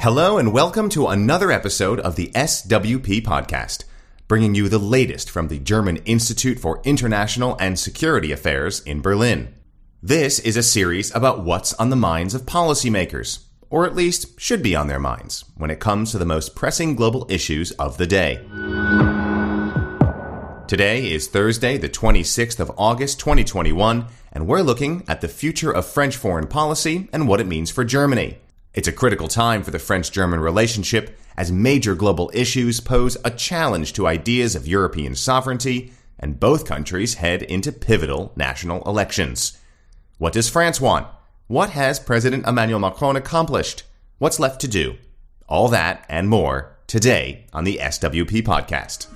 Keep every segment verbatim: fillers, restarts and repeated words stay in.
Hello and welcome to another episode of the S W P podcast, bringing you the latest from the German Institute for International and Security Affairs in Berlin. This is a series about what's on the minds of policymakers, or at least should be on their minds, when it comes to the most pressing global issues of the day. Today is Thursday, the twenty-sixth of August, twenty twenty-one, and we're looking at the future of French foreign policy and what it means for Germany. It's a critical time for the French-German relationship as major global issues pose a challenge to ideas of European sovereignty, and both countries head into pivotal national elections. What does France want? What has President Emmanuel Macron accomplished? What's left to do? All that and more today on the S W P podcast.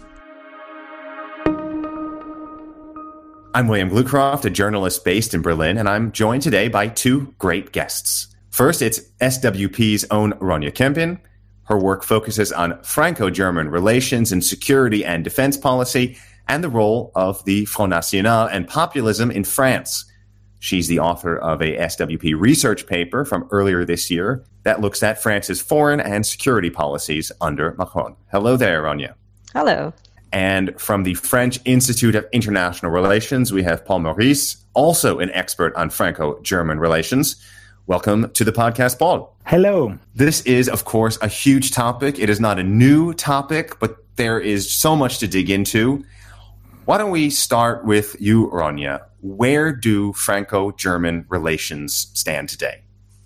I'm William Glucroft, a journalist based in Berlin, and I'm joined today by two great guests. First, it's S W P's own Ronja Kempin. Her work focuses on Franco-German relations and security and defense policy and the role of the Front National and populism in France. She's the author of a S W P research paper from earlier this year that looks at France's foreign and security policies under Macron. Hello there, Ronja. Hello. And from the French Institute of International Relations, we have Paul Maurice, also an expert on Franco-German relations. Welcome to the podcast, Paul. Hello. This is, of course, a huge topic. It is not a new topic, but there is so much to dig into. Why don't we start with you, Ronja? Where do Franco-German relations stand today?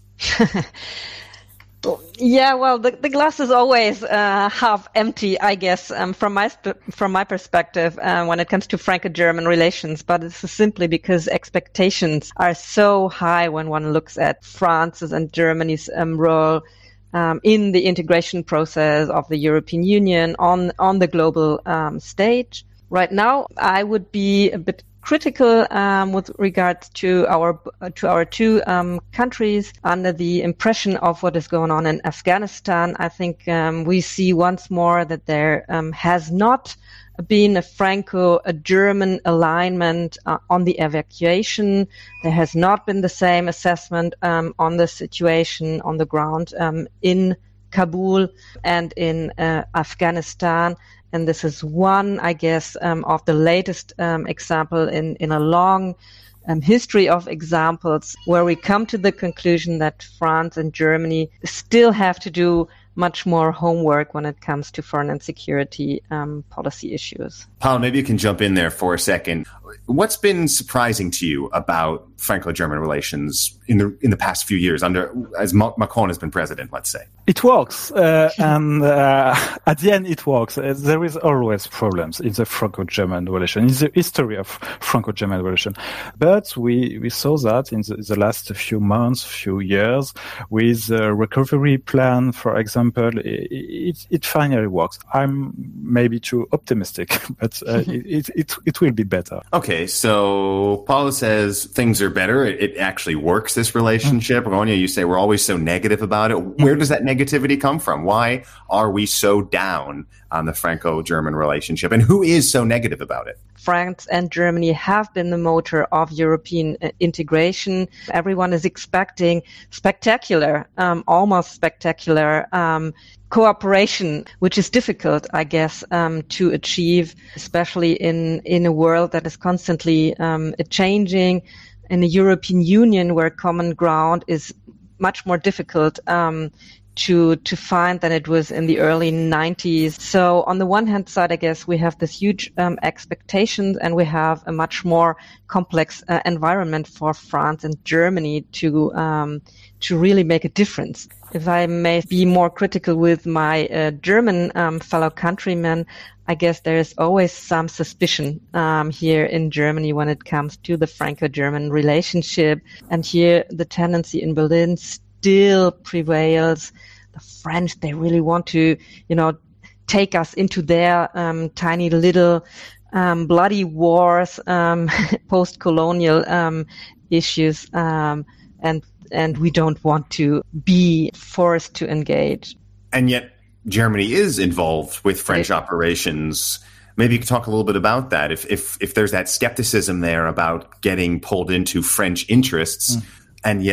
Yeah, well, the, the glass is always uh, half empty, I guess, um, from my sp- from my perspective, uh, when it comes to Franco-German relations. But this is simply because expectations are so high when one looks at France's and Germany's um, role um, in the integration process of the European Union on on the global um, stage. Right now, I would be a bit critical um, with regards to our to our two um, countries under the impression of what is going on in Afghanistan. I think um, we see once more that there um, has not been a Franco-German alignment uh, on the evacuation. There has not been the same assessment um, on the situation on the ground um, in Kabul and in uh, Afghanistan. And this is one, I guess, um, of the latest um, example in, in a long um, history of examples where we come to the conclusion that France and Germany still have to do much more homework when it comes to foreign and security um, policy issues. Paul, maybe you can jump in there for a second. What's been surprising to you about Franco-German relations in the in the past few years, under as Macron has been president, let's say? It works, uh, and uh, at the end it works. Uh, there is always problems in the Franco-German relation, in the history of Franco-German relation. But we, we saw that in the, the last few months, few years, with the recovery plan, for example, it, it, it finally works. I'm maybe too optimistic, but uh, it, it, it will be better. Okay, so Paul says things are better. It, it actually works, this relationship. Ronja, you say we're always so negative about it. Where does that negativity come from? Why are we so down on the Franco-German relationship? And who is so negative about it? France and Germany have been the motor of European uh, integration. Everyone is expecting spectacular, um, almost spectacular um, cooperation, which is difficult, I guess, um, to achieve, especially in, in a world that is constantly um, changing, in a European Union where common ground is much more difficult um, to to find than it was in the early nineties. So on the one hand side, I guess we have this huge um, expectations, and we have a much more complex uh, environment for France and Germany to um, to really make a difference. If I may be more critical with my uh, German um, fellow countrymen, I guess there is always some suspicion um, here in Germany when it comes to the Franco-German relationship. And here the tendency in Berlin still prevails. The French, they really want to, you know, take us into their um, tiny little um, bloody wars, um, post-colonial um, issues, um, and and we don't want to be forced to engage. And yet Germany is involved with French right. operations. Maybe you could talk a little bit about that. If if if there's that skepticism there about getting pulled into French interests, mm. and yet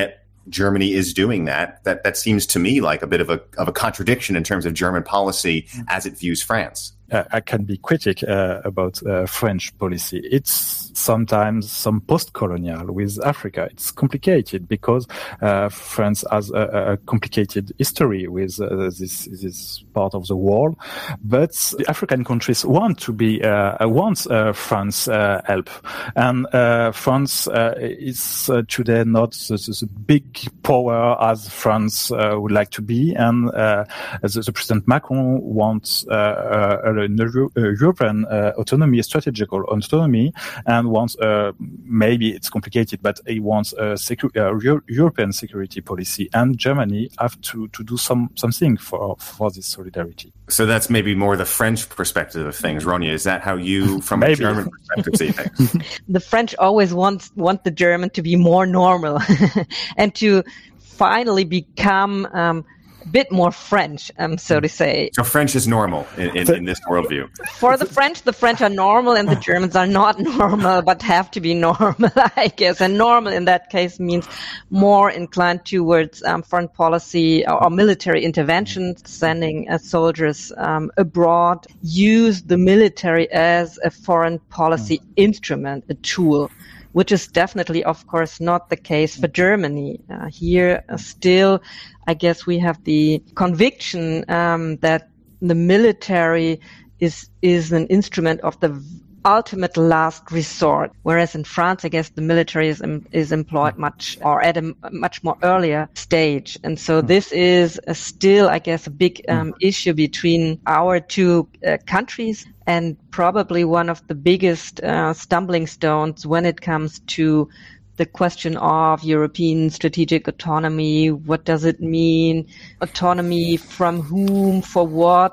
Germany is doing that, that that seems to me like a bit of a of a contradiction in terms of German policy as it views France. Uh, I can be critic uh, about uh, French policy. It's sometimes some post-colonial with Africa. It's complicated because uh, France has a, a complicated history with uh, this this part of the world. But the African countries want to be uh, want uh, France uh, help, and uh, France uh, is uh, today not the, the big power as France uh, would like to be, and uh, the, the President Macron wants uh, uh, a European uh, autonomy, strategical autonomy, and wants, uh, maybe it's complicated, but he wants a secu- uh, European security policy, and Germany have to, to do some something for for this solidarity. So that's maybe more the French perspective of things. Ronya, is that how you, from a German perspective, see things? The French always want, want the German to be more normal and to finally become um, bit more French, um, so to say. So French is normal in, in, in this worldview. For the French, the French are normal and the Germans are not normal, but have to be normal, I guess. And normal in that case means more inclined towards um, foreign policy or, or military interventions, sending uh, soldiers um, abroad, use the military as a foreign policy instrument, a tool, which is definitely, of course, not the case for Germany. Uh, here, uh, still, I guess we have the conviction um, that the military is is an instrument of the ultimate last resort, whereas in France, I guess the military is is employed much or at a much more earlier stage, and so this is a still, I guess, a big um, issue between our two uh, countries, and probably one of the biggest uh, stumbling stones when it comes to the question of European strategic autonomy. What does it mean? Autonomy from whom, for what?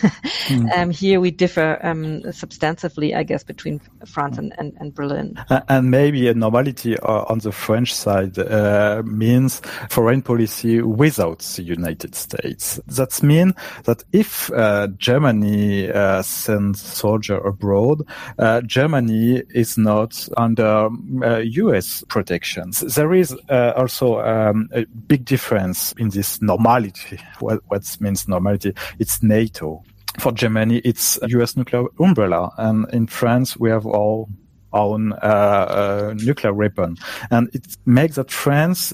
mm. um, here we differ um, substantively, I guess, between France and, and, and Berlin. And maybe a normality on the French side uh, means foreign policy without the United States. That means that if uh, Germany uh, sends soldiers abroad, uh, Germany is not under uh, U S protections. There is uh, also um, a big difference in this normality. What, what means normality? It's NATO. For Germany, it's U S nuclear umbrella. And in France, we have all own uh, uh, nuclear weapon. And it makes that France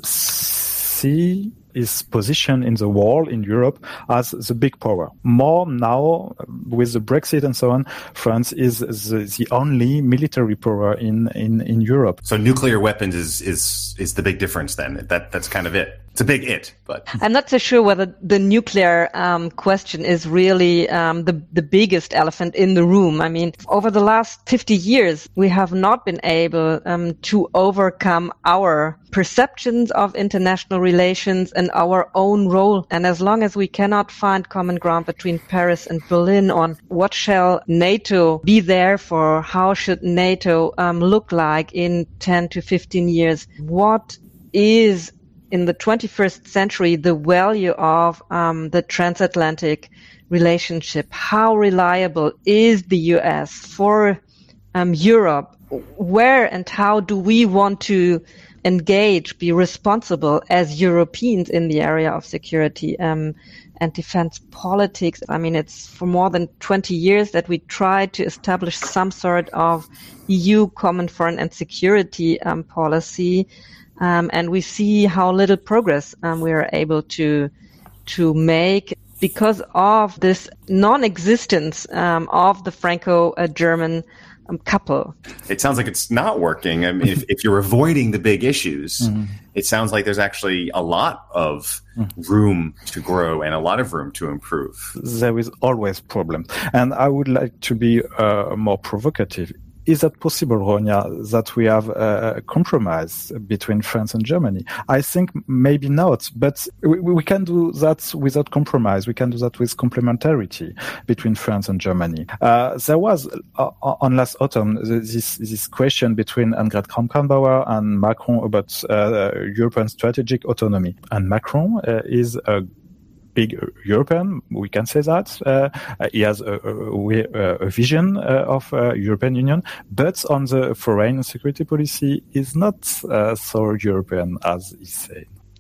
see its position in the world, in Europe, as the big power. More now, with the Brexit and so on, France is the, the only military power in, in, in Europe. So nuclear weapons is, is, is the big difference then. That, that's kind of it. It's a big it, but I'm not so sure whether the nuclear um, question is really um, the the biggest elephant in the room. I mean, over the last fifty years, we have not been able um, to overcome our perceptions of international relations and our own role. And as long as we cannot find common ground between Paris and Berlin on what shall NATO be there for, how should NATO um, look like in ten to fifteen years, what is in the twenty-first century, the value of um, the transatlantic relationship, how reliable is the U S for um, Europe? Where and how do we want to engage, be responsible as Europeans in the area of security um, and defense politics? I mean, it's for more than twenty years that we tried to establish some sort of E U common foreign and security um, policy. Um, and we see how little progress um, we are able to to make because of this non-existence um, of the Franco-German um, couple. It sounds like it's not working. I mean, if, if you're avoiding the big issues, mm-hmm. it sounds like there's actually a lot of room to grow and a lot of room to improve. There is always problem. And I would like to be uh, more provocative. Is that possible, Ronya, that we have a compromise between France and Germany? I think maybe not, but we, we can do that without compromise. We can do that with complementarity between France and Germany. Uh, there was, uh, on last autumn, this, this question between Annegret Kramp-Karrenbauer and Macron about uh, European strategic autonomy. And Macron uh, is a big European, we can say that. Uh, he has a, a, a vision uh, of uh, European Union, but on the foreign and security policy is not uh, so European as he said.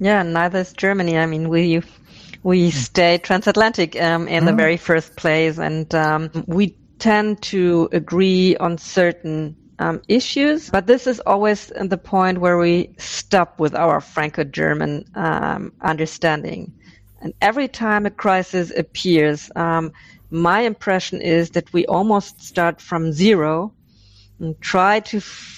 Yeah, neither is Germany. I mean, we we stay transatlantic um, in mm. the very first place, and um, we tend to agree on certain um, issues. But this is always the point where we stop with our Franco-German um, understanding. And every time a crisis appears, um, my impression is that we almost start from zero and try to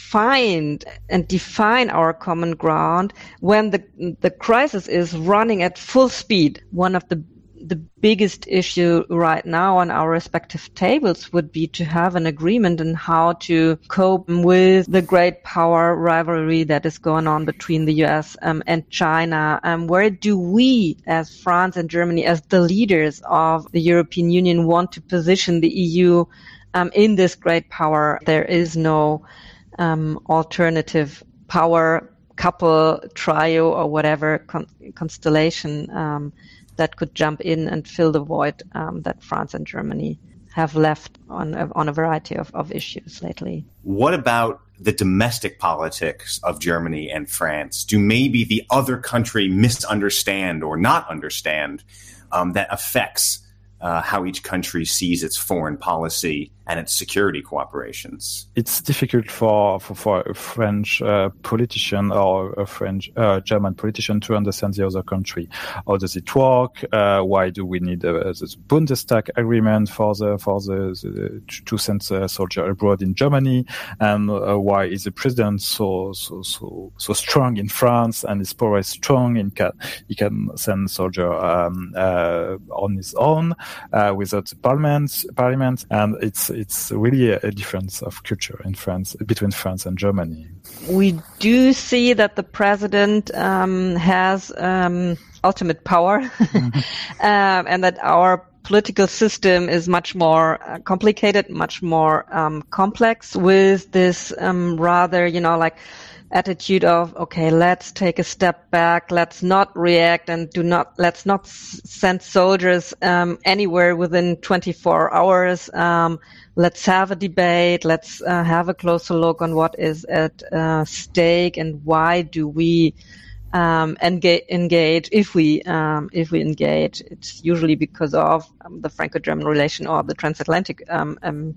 find and define our common ground when the the crisis is running at full speed. One of the the biggest issue right now on our respective tables would be to have an agreement on how to cope with the great power rivalry that is going on between the U S um, and China. Um, where do we, as France and Germany, as the leaders of the European Union, want to position the E U um, in this great power? There is no um, alternative power couple, trio, or whatever con- constellation um, that could jump in and fill the void um, that France and Germany have left on a, on a variety of, of issues lately. What about the domestic politics of Germany and France? Do maybe the other country misunderstand or not understand um, that affects uh, how each country sees its foreign policy and its security cooperations? It's difficult for for, for a French uh, politician or a French uh, German politician to understand the other country. How does it work? Uh, why do we need uh, this Bundestag agreement for the for the, the to send a soldier abroad in Germany? And uh, why is the president so so so so strong in France and his power is strong? In can he can send soldier um, uh, on his own uh, without the parliament parliament, and it's it's really a, a difference of culture in France, between France and Germany. We do see that the president um, has um, ultimate power, mm-hmm. um, and that our political system is much more uh, complicated, much more um, complex, with this um, rather, you know, like attitude of, okay, let's take a step back, let's not react, and do not let's not s- send soldiers um, anywhere within twenty-four hours. Um, let's have a debate. Let's uh, have a closer look on what is at uh, stake and why do we um, engage, engage if we um, if we engage. It's usually because of um, the Franco-German relation or the transatlantic um, um,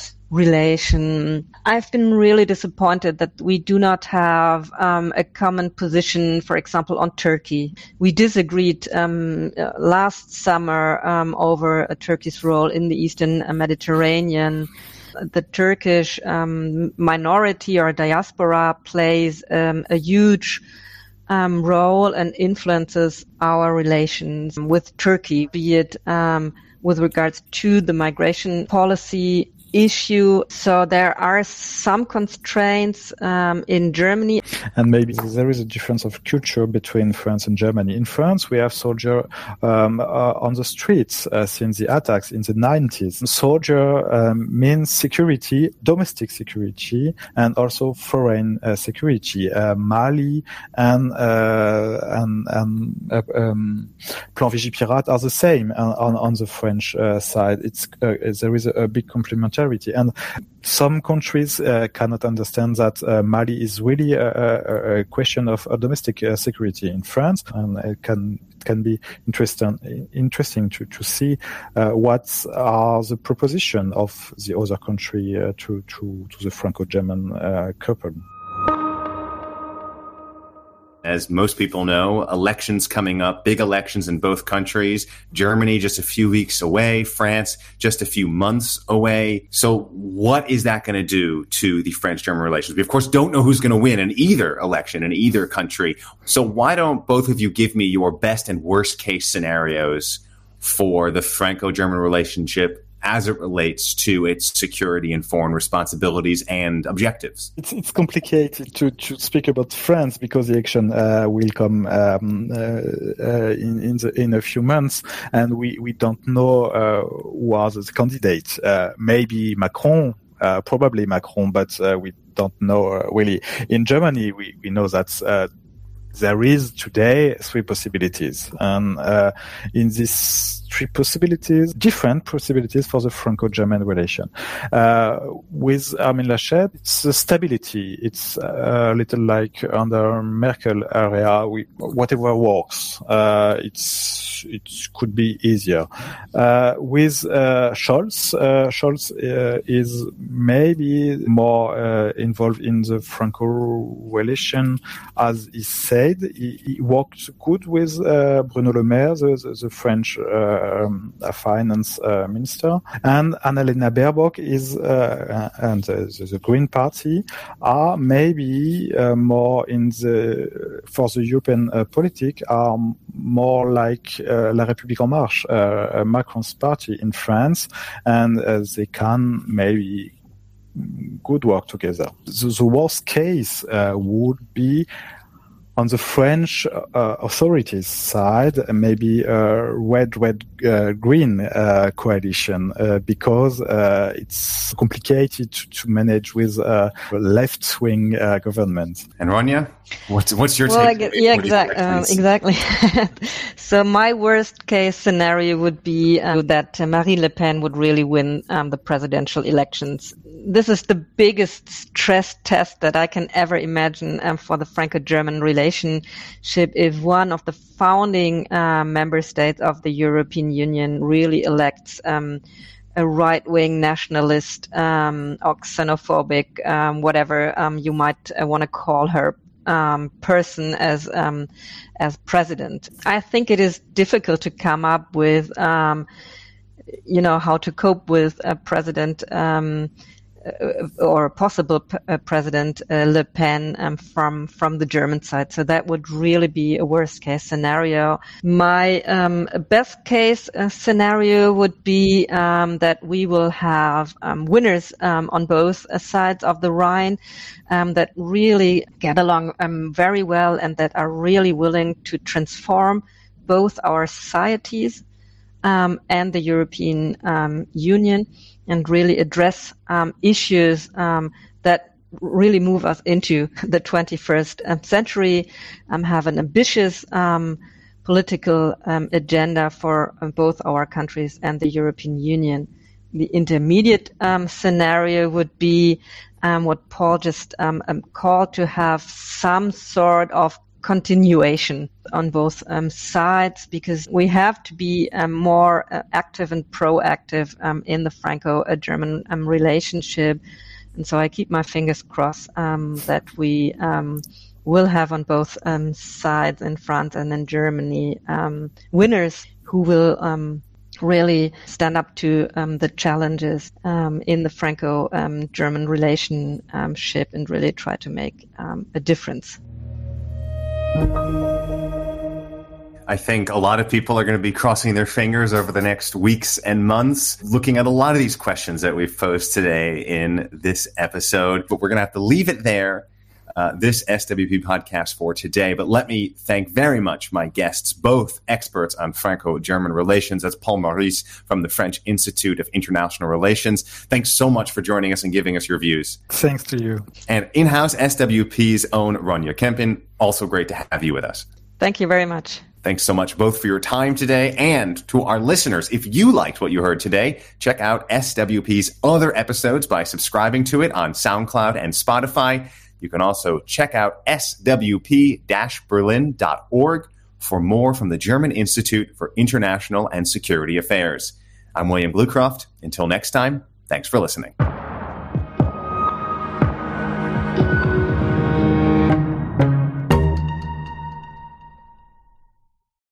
relation. I've been really disappointed that we do not have um, a common position, for example, on Turkey. We disagreed um, uh, last summer um, over uh, Turkey's role in the Eastern Mediterranean. The Turkish um, minority or diaspora plays um, a huge um, role and influences our relations with Turkey, be it um, with regards to the migration policy issue. So there are some constraints um, in Germany. And maybe there is a difference of culture between France and Germany. In France, we have soldiers um, uh, on the streets uh, since the attacks in the nineties. Soldier um, means security, domestic security, and also foreign uh, security. Uh, Mali and uh, and, and uh, um, Plan Vigipirate are the same on, on the French uh, side. It's uh, there is a, a big complementarity. And some countries uh, cannot understand that uh, Mali is really a, a, a question of a domestic uh, security in France, and it can it can be interesting interesting to to see uh, what are the proposition of the other country uh, to to to the Franco-German uh, couple. As most people know, elections coming up, big elections in both countries. Germany just a few weeks away, France just a few months away. So what is that going to do to the French-German relations? We, of course, don't know who's going to win in either election in either country. So why don't both of you give me your best and worst case scenarios for the Franco-German relationship as it relates to its security and foreign responsibilities and objectives? It's, it's complicated to, to speak about France because the election uh, will come um, uh, uh, in in, the, in a few months, and we, we don't know uh, who are the candidates. Uh, maybe Macron, uh, probably Macron, but uh, we don't know uh, really. In Germany, we, we know that uh, there is today three possibilities. And uh, in these three possibilities, different possibilities for the Franco-German relation. Uh, with Armin Laschet, it's a stability. It's a little like under Merkel area, we, whatever works. Uh, it's, it could be easier. Uh, with uh, Scholz, uh, Scholz uh, is maybe more uh, involved in the Franco relation, as he said. He, he worked good with uh, Bruno Le Maire, the, the, the French uh, um, finance uh, minister, and Annalena Baerbock is uh, and uh, the, the Green Party are maybe uh, more in the for the European uh, politic are more like uh, La République en Marche, uh, Macron's party in France, and uh, they can maybe good work together. The, the worst case uh, would be on the French uh, authorities side, maybe a red, red, uh, green uh, coalition, uh, because uh, it's complicated to, to manage with a left-wing uh, government. And Ronja, what's what's your well, take? I guess, yeah, exactly. Um, exactly. So my worst case scenario would be uh, that uh, Marine Le Pen would really win um, the presidential elections. This is the biggest stress test that I can ever imagine um, for the Franco-German relationship if one of the founding uh, member states of the European Union really elects um, a right-wing nationalist um, or xenophobic, um, whatever um, you might uh, want to call her, Um, person as um, as president. I think it is difficult to come up with, um, you know, how to cope with a president um, or a possible p- uh, president uh, Le Pen um, from from the German side. So that would really be a worst case scenario. My um, best case uh, scenario would be um, that we will have um, winners um, on both uh, sides of the Rhine um, that really get along um, very well and that are really willing to transform both our societies um, and the European um, Union, and really address um, issues um, that really move us into the twenty-first century, um, have an ambitious um, political um, agenda for um, both our countries and the European Union. The intermediate um, scenario would be um, what Paul just um, um, called, to have some sort of continuation on both um, sides, because we have to be um, more uh, active and proactive um, in the Franco-German um, relationship. And so I keep my fingers crossed um, that we um, will have on both um, sides, in France and in Germany, um, winners who will um, really stand up to um, the challenges um, in the Franco-German um, relationship and really try to make um, a difference. I think a lot of people are going to be crossing their fingers over the next weeks and months, looking at a lot of these questions that we've posed today in this episode. But we're going to have to leave it there, uh, this S W P podcast for today. But let me thank very much my guests, both experts on Franco-German relations. That's Paul Maurice from the French Institute of International Relations. Thanks so much for joining us and giving us your views. Thanks to you. And in-house S W P's own Ronja Kempin. Also great to have you with us. Thank you very much. Thanks so much both for your time today. And to our listeners, if you liked what you heard today, check out S W P's other episodes by subscribing to it on SoundCloud and Spotify. You can also check out S W P Berlin dot org for more from the German Institute for International and Security Affairs. I'm William Bluecroft. Until next time, thanks for listening.